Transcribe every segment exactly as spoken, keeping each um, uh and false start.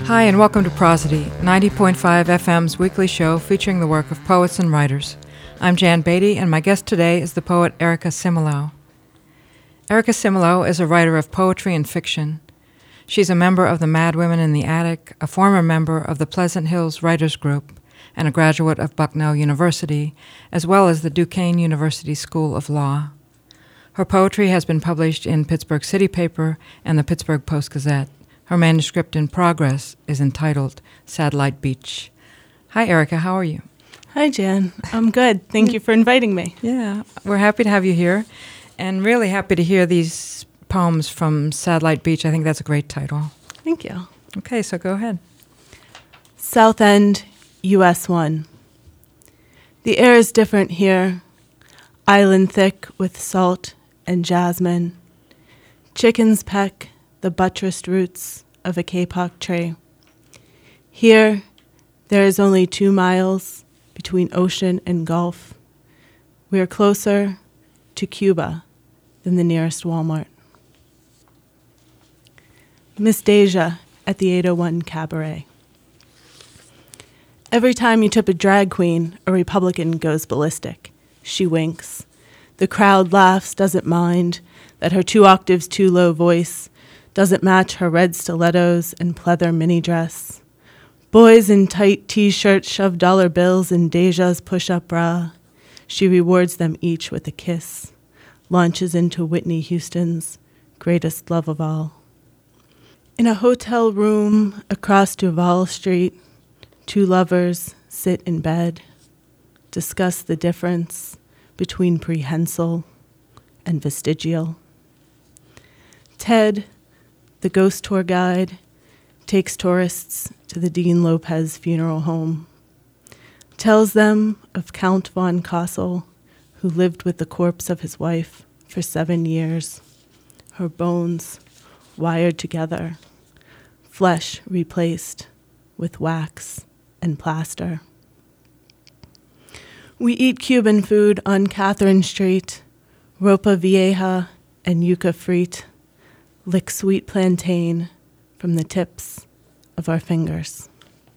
Hi, and welcome to Prosody, ninety point five F M's weekly show featuring the work of poets and writers. I'm Jan Beatty, and my guest today is the poet Erica Similow. Erica Similow is a writer of poetry and fiction. She's a member of the Mad Women in the Attic, a former member of the Pleasant Hills Writers Group, and a graduate of Bucknell University, as well as the Duquesne University School of Law. Her poetry has been published in Pittsburgh City Paper and the Pittsburgh Post-Gazette. Her manuscript in progress is entitled Satellite Beach. Hi, Erica. How are you? Hi, Jan. I'm good. Thank you for inviting me. Yeah, we're happy to have you here, and really happy to hear these poems from Satellite Beach. I think that's a great title. Thank you. Okay, so go ahead. South End, U S one. The air is different here. Island thick with salt and jasmine. Chickens peck the buttressed roots of a kapok tree. Here, there is only two miles between ocean and gulf. We are closer to Cuba than the nearest Walmart. Miss Deja at the eight oh one Cabaret. Every time you tip a drag queen, a Republican goes ballistic. She winks. The crowd laughs, doesn't mind that her two octaves too low voice doesn't match her red stilettos and pleather mini dress. Boys in tight t-shirts shove dollar bills in Deja's push-up bra. She rewards them each with a kiss, launches into Whitney Houston's greatest love of all. In a hotel room across Duval Street, two lovers sit in bed, discuss the difference between prehensile and vestigial. Ted, the ghost tour guide, takes tourists to the Dean Lopez funeral home, tells them of Count von Kassel, who lived with the corpse of his wife for seven years, her bones wired together, flesh replaced with wax and plaster. We eat Cuban food on Catherine Street, ropa vieja and yuca frite, lick sweet plantain from the tips of our fingers.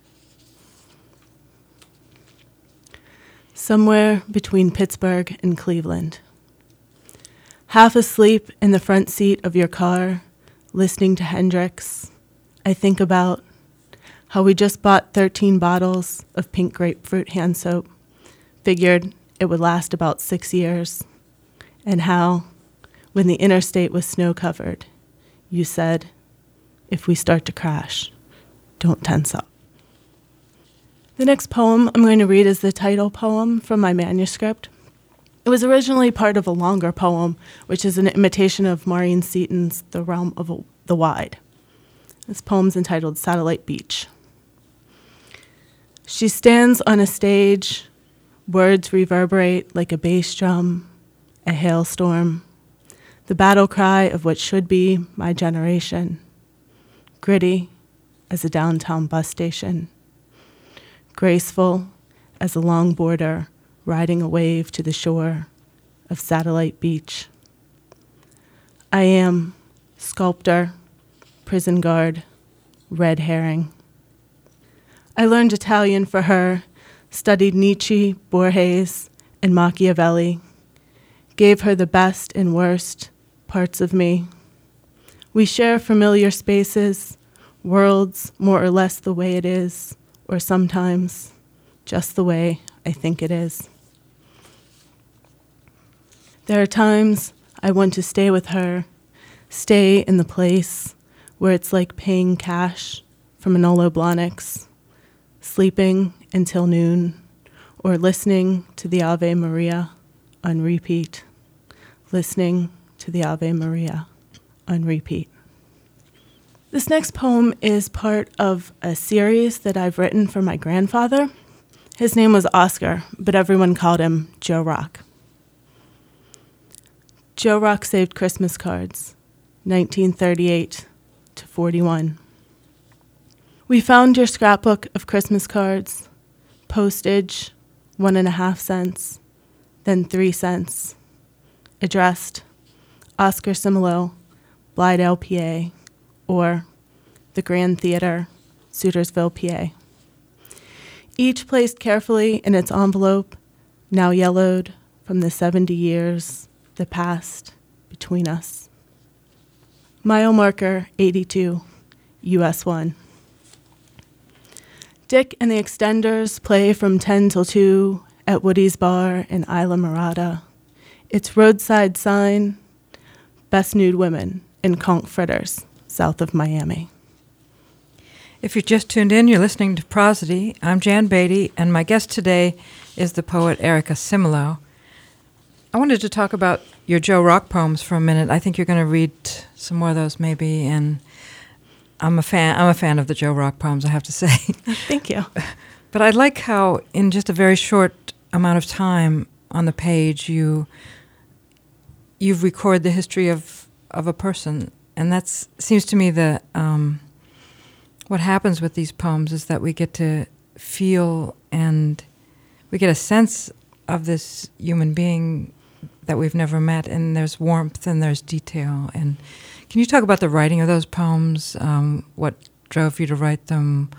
Somewhere between Pittsburgh and Cleveland. Half asleep in the front seat of your car, listening to Hendrix, I think about how we just bought thirteen bottles of pink grapefruit hand soap, figured it would last about six years, and how, when the interstate was snow-covered, you said, if we start to crash, don't tense up. The next poem I'm going to read is the title poem from my manuscript. It was originally part of a longer poem, which is an imitation of Maureen Seaton's The Realm of the Wide. This poem's entitled Satellite Beach. She stands on a stage, words reverberate like a bass drum, a hailstorm, the battle cry of what should be my generation, gritty as a downtown bus station, graceful as a longboarder riding a wave to the shore of Satellite Beach. I am sculptor, prison guard, red herring. I learned Italian for her, studied Nietzsche, Borges, and Machiavelli, gave her the best and worst parts of me. We share familiar spaces, worlds more or less the way it is, or sometimes just the way I think it is. There are times I want to stay with her, stay in the place where it's like paying cash for Manolo Blahniks, sleeping until noon, or listening to the Ave Maria on repeat, listening to the Ave Maria on repeat. This next poem is part of a series that I've written for my grandfather. His name was Oscar, but everyone called him Joe Rock. Joe Rock saved Christmas cards, nineteen thirty-eight to forty-one. We found your scrapbook of Christmas cards, postage, one and a half cents, then three cents, addressed Oscar Similow, Blithedale, P A, or the Grand Theater, Sutersville, P A. Each placed carefully in its envelope, now yellowed from the seventy years that passed between us. Mile marker eighty-two, U S one. Dick and the Extenders play from ten till two at Woody's Bar in Isla Mirada. Its roadside sign, best nude women in conch fritters, south of Miami. If you just tuned in, you're listening to Prosody. I'm Jan Beatty, and my guest today is the poet Erica Similo. I wanted to talk about your Joe Rock poems for a minute. I think you're going to read some more of those maybe, and I'm a fan. I'm a fan of the Joe Rock poems, I have to say. Thank you. But I like how, in just a very short amount of time on the page, you you've recorded the history of, of a person, and that seems to me the um, what happens with these poems is that we get to feel and we get a sense of this human being that we've never met, and there's warmth and there's detail. And can you talk about the writing of those poems? Um, what drove you to write them?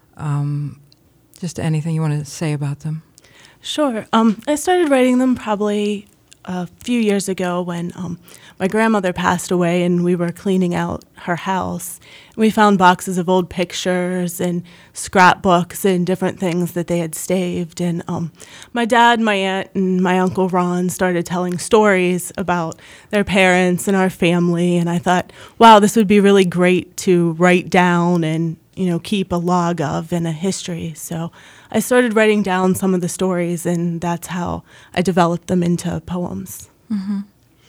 Um, just anything you want to say about them? Sure. Um, I started writing them probably a few years ago when um, my grandmother passed away and we were cleaning out her house. We found boxes of old pictures and scrapbooks and different things that they had saved. And um, my dad, my aunt, and my Uncle Ron started telling stories about their parents and our family. And I thought, wow, this would be really great to write down and, you know, keep a log of and a history. So I started writing down some of the stories, and that's how I developed them into poems. Mm-hmm.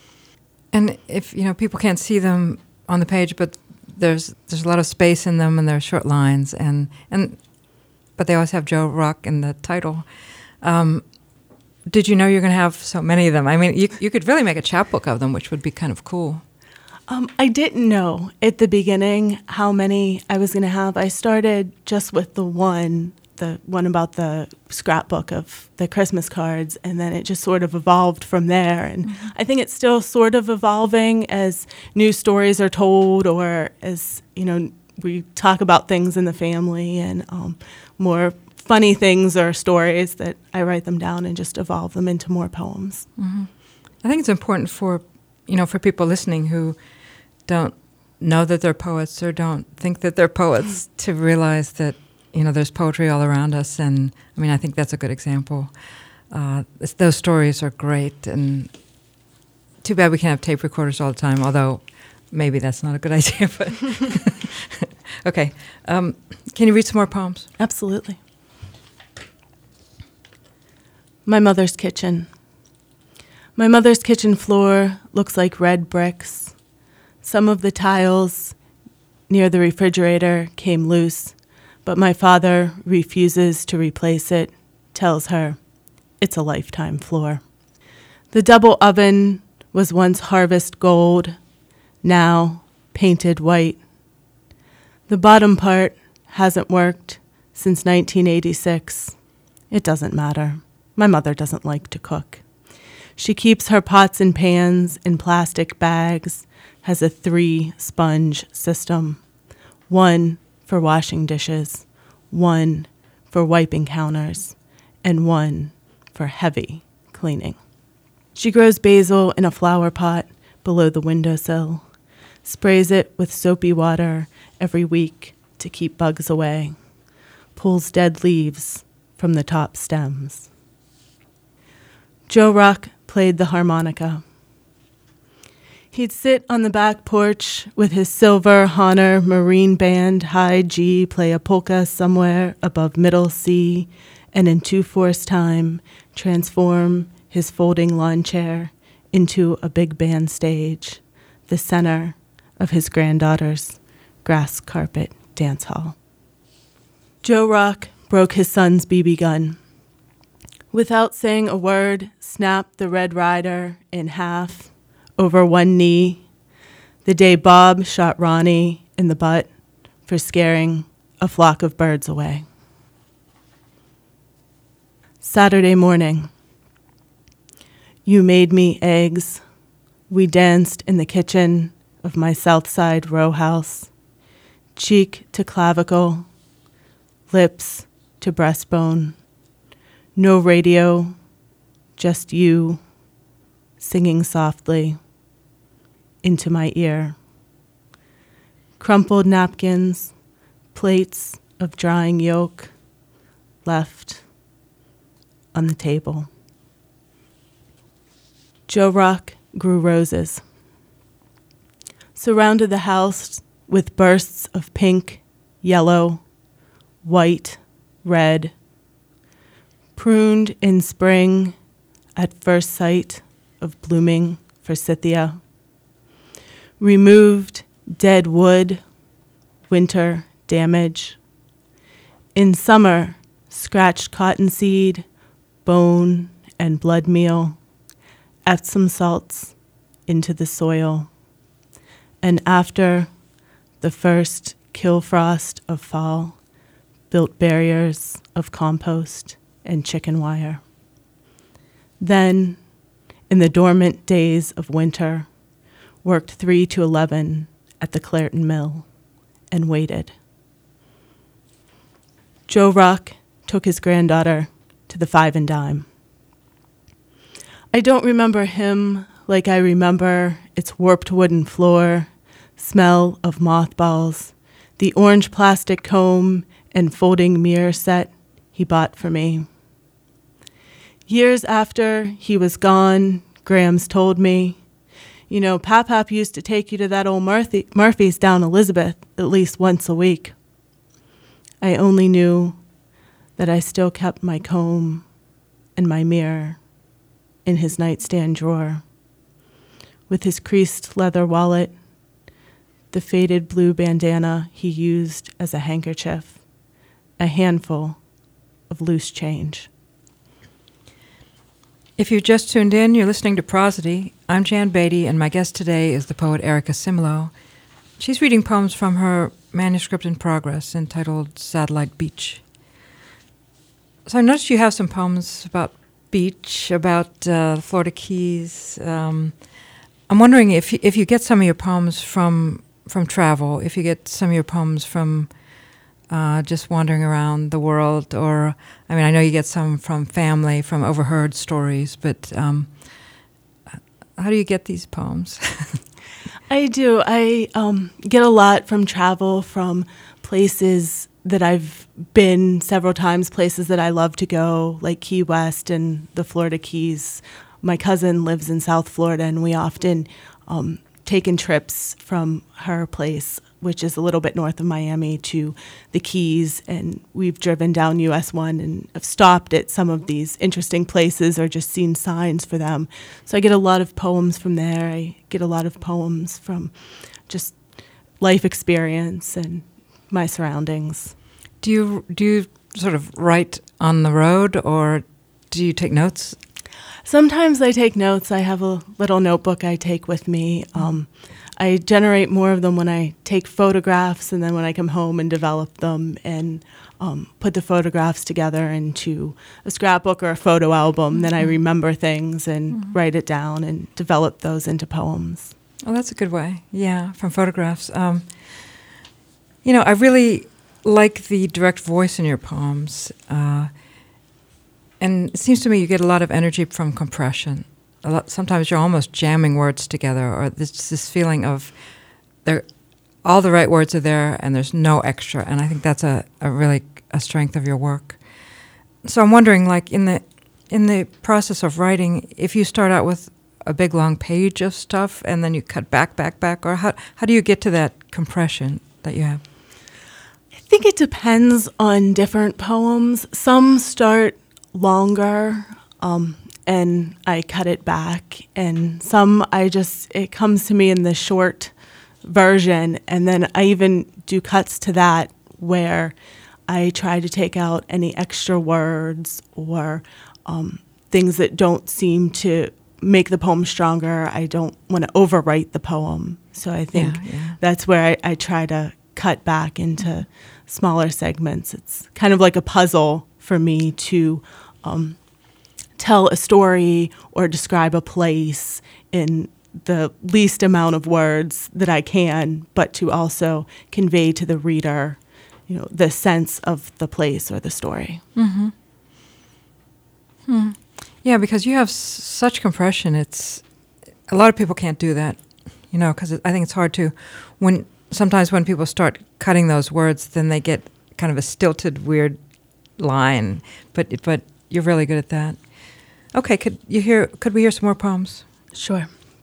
And if, you know, people can't see them on the page, but there's there's a lot of space in them, and there are short lines, and, and but they always have Joe Rock in the title. Um, did you know you're going to have so many of them? I mean, you you could really make a chapbook of them, which would be kind of cool. Um, I didn't know at the beginning how many I was going to have. I started just with the one, the one about the scrapbook of the Christmas cards, and then it just sort of evolved from there. And mm-hmm. I think it's still sort of evolving as new stories are told, or as, you know, we talk about things in the family, and um, more funny things or stories that I write them down and just evolve them into more poems. Mm-hmm. I think it's important for, you know, for people listening who don't know that they're poets or don't think that they're poets to realize that, you know, there's poetry all around us. And I mean, I think that's a good example. Uh, those stories are great, and too bad we can't have tape recorders all the time, although maybe that's not a good idea. But okay. Um, can you read some more poems? Absolutely. My mother's kitchen. My mother's kitchen floor looks like red bricks. Some of the tiles near the refrigerator came loose, but my father refuses to replace it, tells her it's a lifetime floor. The double oven was once harvest gold, now painted white. The bottom part hasn't worked since nineteen eighty-six. It doesn't matter. My mother doesn't like to cook. She keeps her pots and pans in plastic bags, has a three-sponge system, one for washing dishes, one for wiping counters, and one for heavy cleaning. She grows basil in a flower pot below the windowsill, sprays it with soapy water every week to keep bugs away, pulls dead leaves from the top stems. Joe Rock played the harmonica. He'd sit on the back porch with his silver Honor Marine Band high G play a polka somewhere above middle C, and in two-fourths time transform his folding lawn chair into a big band stage, the center of his granddaughter's grass carpet dance hall. Joe Rock broke his son's B B gun. Without saying a word, snapped the Red Ryder in half over one knee, the day Bob shot Ronnie in the butt for scaring a flock of birds away. Saturday morning. You made me eggs. We danced in the kitchen of my South Side row house, cheek to clavicle, lips to breastbone. No radio, just you singing softly into my ear. Crumpled napkins, plates of drying yolk left on the table. Joe Rock grew roses, surrounded the house with bursts of pink, yellow, white, red, pruned in spring at first sight of blooming forsythia, removed dead wood, winter damage, in summer scratched cottonseed, bone and blood meal, Epsom salts into the soil, and after the first kill frost of fall, built barriers of compost and chicken wire. Then, in the dormant days of winter, worked three to eleven at the Clairton Mill and waited. Joe Rock took his granddaughter to the Five and Dime. I don't remember him like I remember its warped wooden floor, smell of mothballs, the orange plastic comb and folding mirror set he bought for me. Years after he was gone, Grams told me, you know, Pap-Pap used to take you to that old Murphy, Murphy's down Elizabeth at least once a week. I only knew that I still kept my comb and my mirror in his nightstand drawer, with his creased leather wallet, the faded blue bandana he used as a handkerchief, a handful of loose change. If you've just tuned in, you're listening to Prosody. I'm Jan Beatty, and my guest today is the poet Erica Simlow. She's reading poems from her manuscript in progress entitled Satellite Beach. So I noticed you have some poems about beach, about uh, the Florida Keys. Um, I'm wondering if you, if you get some of your poems from from travel, if you get some of your poems from uh, just wandering around the world, or, I mean, I know you get some from family, from overheard stories, but um, how do you get these poems? I do. I um, get a lot from travel, from places that I've been several times, places that I love to go, like Key West and the Florida Keys. My cousin lives in South Florida, and we often um, taken trips from her place, which is a little bit north of Miami, to the Keys, and we've driven down U S one and have stopped at some of these interesting places or just seen signs for them. So I get a lot of poems from there. I get a lot of poems from just life experience and my surroundings. Do you do you sort of write on the road, or do you take notes? Sometimes I take notes. I have a little notebook I take with me. Um, I generate more of them when I take photographs, and then when I come home and develop them and um, put the photographs together into a scrapbook or a photo album. Mm-hmm. Then I remember things and mm-hmm. write it down and develop those into poems. Oh, that's a good way. Yeah, from photographs. Um, you know, I really like the direct voice in your poems. Uh, and it seems to me you get a lot of energy from compression. A lot, sometimes you're almost jamming words together, or there's this feeling of there, all the right words are there and there's no extra. And I think that's a, a really a strength of your work. So I'm wondering, like, in the in the process of writing, if you start out with a big long page of stuff and then you cut back, back, back, or how how do you get to that compression that you have? I think it depends on different poems. Some start longer, um, and I cut it back, and some I just, it comes to me in the short version, and then I even do cuts to that where I try to take out any extra words or um, things that don't seem to make the poem stronger. I don't want to overwrite the poem, so I think yeah, yeah. that's where I, I try to cut back into smaller segments. It's kind of like a puzzle for me to um, tell a story or describe a place in the least amount of words that I can, but to also convey to the reader you know, the sense of the place or the story. Mm-hmm. Hmm. Yeah, because you have s- such compression. It's a lot of people can't do that, you know, because I think it's hard to, when sometimes when people start cutting those words, then they get kind of a stilted, weird line. But but you're really good at that. Okay, could you hear? Could we hear some more poems? Sure.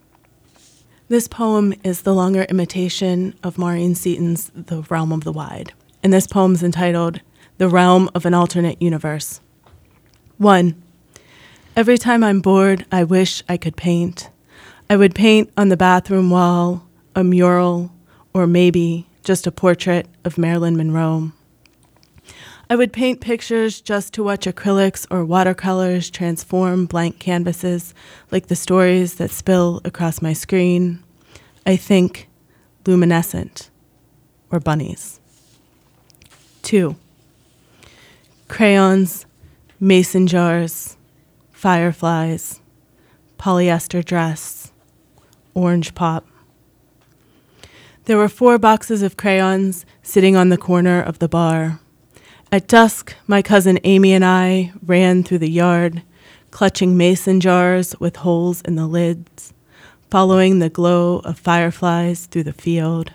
This poem is the longer imitation of Maureen Seaton's The Realm of the Wide. And this poem's entitled The Realm of an Alternate Universe. One, every time I'm bored, I wish I could paint. I would paint on the bathroom wall, a mural, or maybe just a portrait of Marilyn Monroe. I would paint pictures just to watch acrylics or watercolors transform blank canvases like the stories that spill across my screen. I think luminescent or bunnies. Two, crayons, mason jars, fireflies, polyester dress, orange pop. There were four boxes of crayons sitting on the corner of the bar. At dusk, my cousin Amy and I ran through the yard, clutching mason jars with holes in the lids, following the glow of fireflies through the field.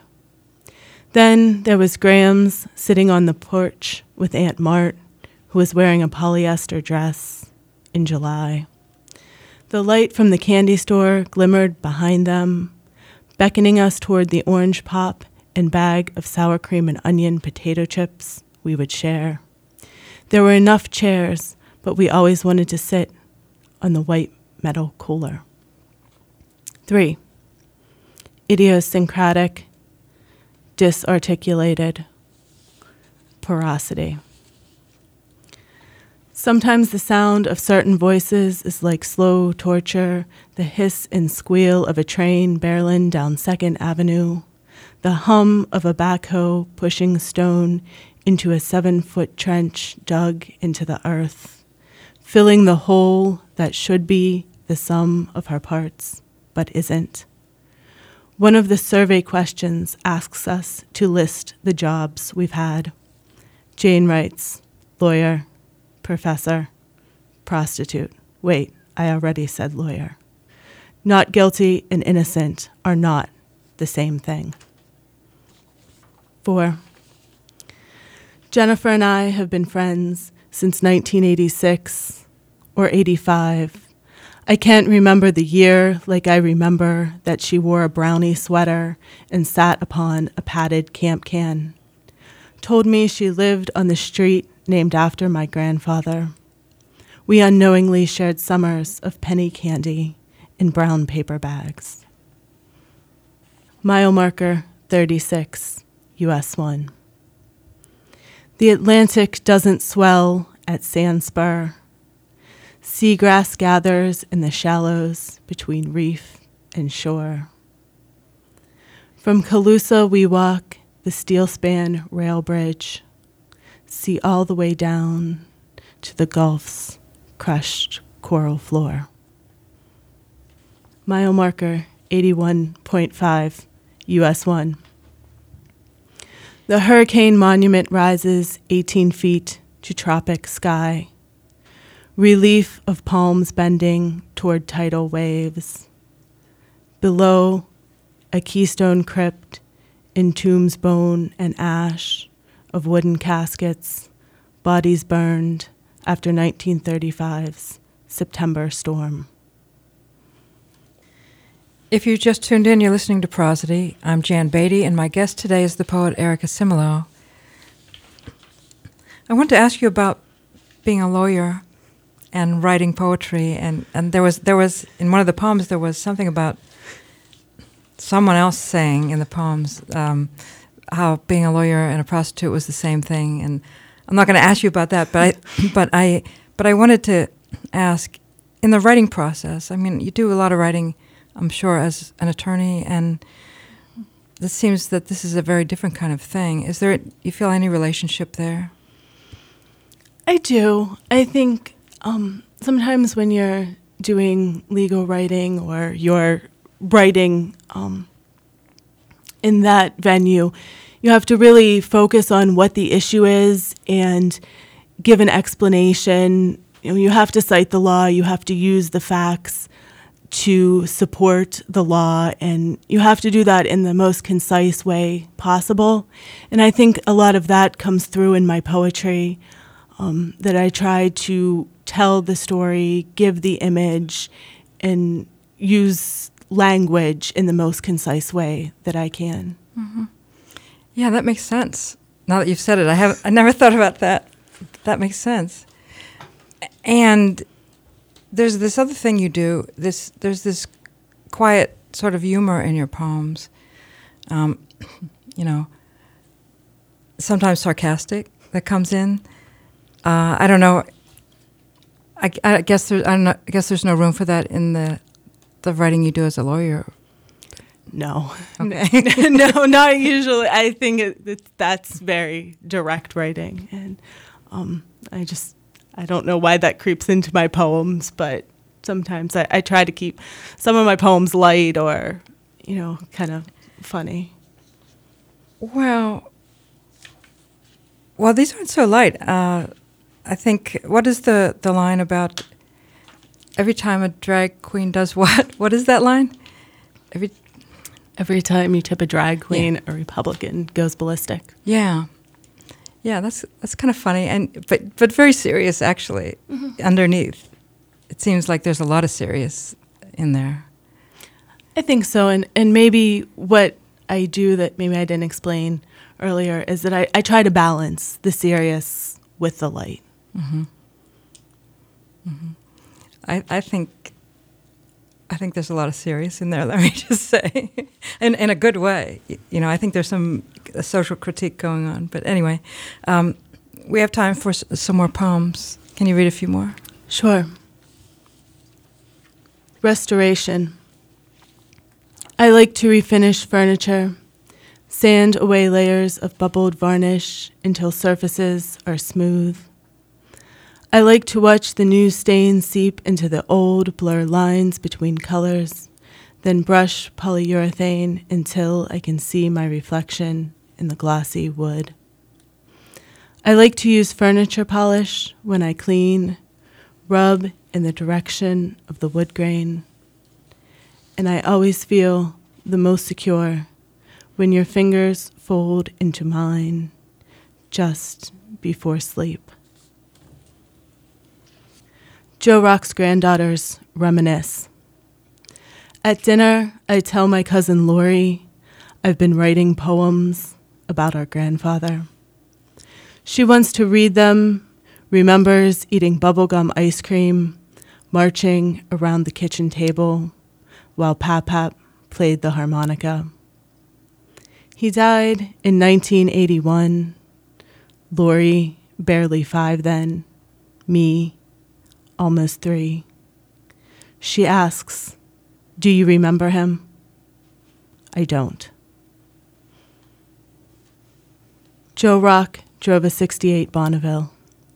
Then there was Graham's sitting on the porch with Aunt Mart, who was wearing a polyester dress in July. The light from the candy store glimmered behind them, beckoning us toward the orange pop and bag of sour cream and onion potato chips we would share. There were enough chairs, but we always wanted to sit on the white metal cooler. Three, idiosyncratic, disarticulated, porosity. Sometimes the sound of certain voices is like slow torture, the hiss and squeal of a train barreling down Second Avenue, the hum of a backhoe pushing stone into a seven-foot trench dug into the earth, filling the hole that should be the sum of her parts, but isn't. One of the survey questions asks us to list the jobs we've had. Jane writes, lawyer, professor, prostitute. Wait, I already said lawyer. Not guilty and innocent are not the same thing. Four, Jennifer and I have been friends since nineteen eighty-six or eighty-five. I can't remember the year like I remember that she wore a brownie sweater and sat upon a padded camp can. Told me she lived on the street named after my grandfather. We unknowingly shared summers of penny candy in brown paper bags. Mile marker thirty-six, U S one. The Atlantic doesn't swell at Sandspur. Seagrass gathers in the shallows between reef and shore. From Calusa we walk the steel span rail bridge, see all the way down to the Gulf's crushed coral floor. Mile marker eighty-one point five, U S one. The Hurricane Monument rises eighteen feet to tropic sky. Relief of palms bending toward tidal waves. Below, a keystone crypt entombs bone and ash of wooden caskets, bodies burned after nineteen thirty-five's September storm. If you just tuned in, you're listening to Prosody. I'm Jan Beatty, and my guest today is the poet Erica Similo. I want to ask you about being a lawyer and writing poetry, and, and there was there was in one of the poems there was something about someone else saying in the poems um, how being a lawyer and a prostitute was the same thing, and I'm not going to ask you about that, but I but I but I wanted to ask, in the writing process, I mean, you do a lot of writing, I'm sure, as an attorney, and it seems that this is a very different kind of thing. Is there, you feel any relationship there? I do. I think um, sometimes when you're doing legal writing or you're writing um, in that venue, you have to really focus on what the issue is and give an explanation. You know, you have to cite the law, you have to use the facts to support the law, and you have to do that in the most concise way possible. And I think a lot of that comes through in my poetry, um, that I try to tell the story, give the image, and use language in the most concise way that I can. Mm-hmm. Yeah, that makes sense. Now that you've said it, I have I never thought about that. That makes sense. And there's this other thing you do. This there's this quiet sort of humor in your poems. Um, you know, sometimes sarcastic that comes in. Uh, I don't know. I, I guess there. I don't know. I guess there's no room for that in the the writing you do as a lawyer. No, okay. no, not usually. I think it, it, that's very direct writing, and um, I just I don't know why that creeps into my poems, but sometimes I, I try to keep some of my poems light or, you know, kind of funny. Well, well, these aren't so light. Uh, I think, what is the, the line about every time a drag queen does what? What is that line? Every every time you tip a drag queen, yeah. a Republican goes ballistic. Yeah. Yeah, that's that's kind of funny, and but but very serious, actually, mm-hmm. underneath. It seems like there's a lot of serious in there. I think so, and, and maybe what I do that maybe I didn't explain earlier is that I, I try to balance the serious with the light. Mm-hmm. Mm-hmm. I I think I think there's a lot of serious in there. Let me just say, in in a good way. You know, I think there's some a social critique going on. But anyway, um, we have time for s- some more poems. Can you read a few more? Sure. Restoration. I like to refinish furniture, sand away layers of bubbled varnish until surfaces are smooth. I like to watch the new stains seep into the old blur lines between colors, then brush polyurethane until I can see my reflection in the glossy wood. I like to use furniture polish when I clean, rub in the direction of the wood grain. And I always feel the most secure when your fingers fold into mine just before sleep. Joe Rock's granddaughters reminisce. At dinner, I tell my cousin Lori I've been writing poems about our grandfather. She wants to read them, remembers eating bubblegum ice cream, marching around the kitchen table while Pap-Pap played the harmonica. He died in nineteen eighty-one. Lori, barely five then, me, almost three. She asks, "Do you remember him?" I don't. Joe Rock drove a sixty-eight Bonneville.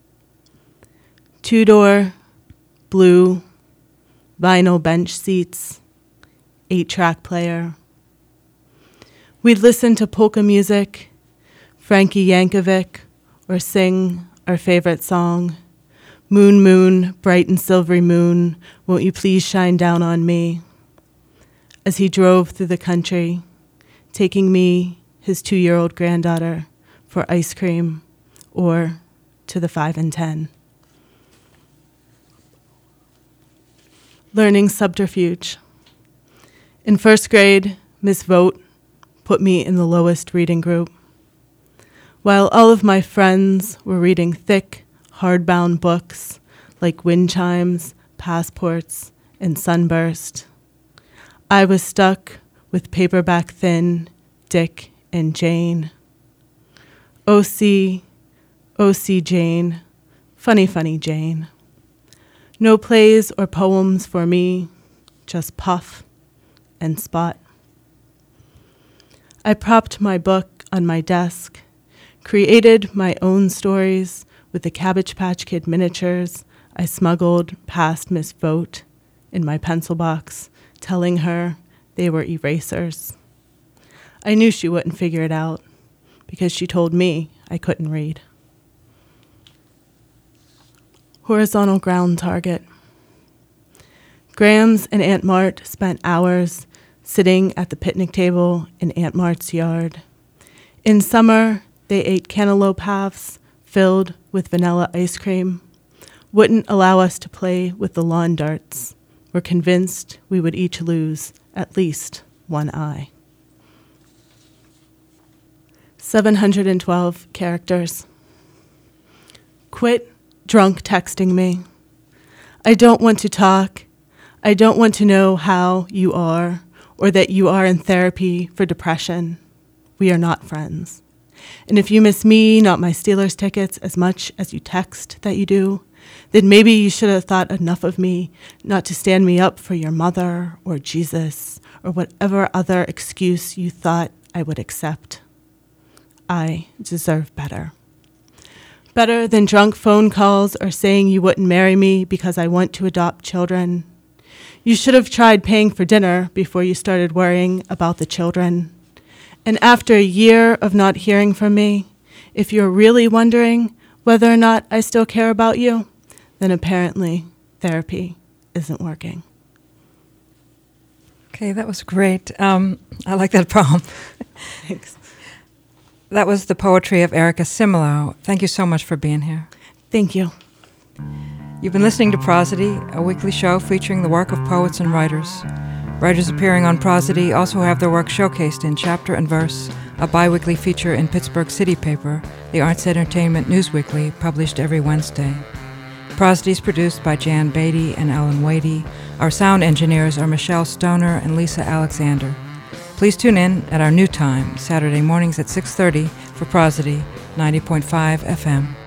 Two-door, blue, vinyl bench seats, eight-track player. We'd listen to polka music, Frankie Yankovic, or sing our favorite song, "Moon, moon, bright and silvery moon, won't you please shine down on me?" As he drove through the country, taking me, his two-year-old granddaughter, for ice cream or to the five and ten. Learning subterfuge. In first grade, Miss Vogt put me in the lowest reading group. While all of my friends were reading thick, hardbound books like Wind Chimes, Passports, and Sunburst, I was stuck with paperback thin Dick and Jane. O C, O C Jane, funny, funny Jane. No plays or poems for me, just Puff and Spot. I propped my book on my desk, created my own stories with the Cabbage Patch Kid miniatures I smuggled past Miss Vogt in my pencil box, telling her they were erasers. I knew she wouldn't figure it out, because she told me I couldn't read. Horizontal ground target. Grams and Aunt Mart spent hours sitting at the picnic table in Aunt Mart's yard. In summer, they ate cantaloupe halves filled with vanilla ice cream, wouldn't allow us to play with the lawn darts, were convinced we would each lose at least one eye. seven hundred twelve characters. Quit drunk texting me. I don't want to talk. I don't want to know how you are or that you are in therapy for depression. We are not friends. And if you miss me, not my Steelers tickets, as much as you text that you do, then maybe you should have thought enough of me not to stand me up for your mother or Jesus or whatever other excuse you thought I would accept. I deserve better. Better than drunk phone calls or saying you wouldn't marry me because I want to adopt children. You should have tried paying for dinner before you started worrying about the children. And after a year of not hearing from me, if you're really wondering whether or not I still care about you, then apparently therapy isn't working. Okay, that was great. Um, I like that poem. Thanks. That was the poetry of Erica Similo. Thank you so much for being here. Thank you. You've been listening to Prosody, a weekly show featuring the work of poets and writers. Writers appearing on Prosody also have their work showcased in Chapter and Verse, a bi-weekly feature in Pittsburgh City paper, the Arts Entertainment Newsweekly, published every Wednesday. Prosody is produced by Jan Beatty and Ellen Wadey. Our sound engineers are Michelle Stoner and Lisa Alexander. Please tune in at our new time, Saturday mornings at six thirty for Prosody, ninety point five F M.